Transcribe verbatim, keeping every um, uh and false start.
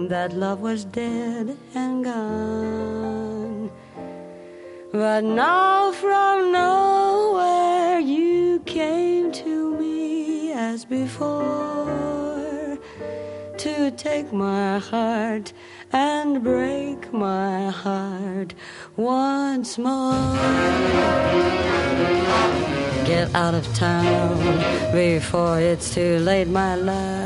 that love was dead and gone. But now from nowhere you came to me as before, to take my heart and break my heart once more. Get out of town before it's too late, my love.